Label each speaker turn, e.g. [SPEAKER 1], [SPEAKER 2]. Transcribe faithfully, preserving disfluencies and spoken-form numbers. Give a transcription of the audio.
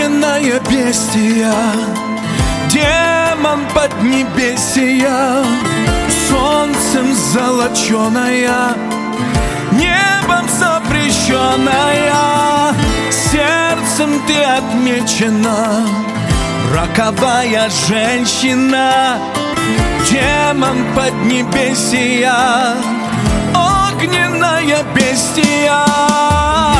[SPEAKER 1] огненная бестия, демон поднебесия, солнцем золоченая, небом запрещенная, сердцем ты отмечена, роковая женщина, демон поднебесия, огненная бестия.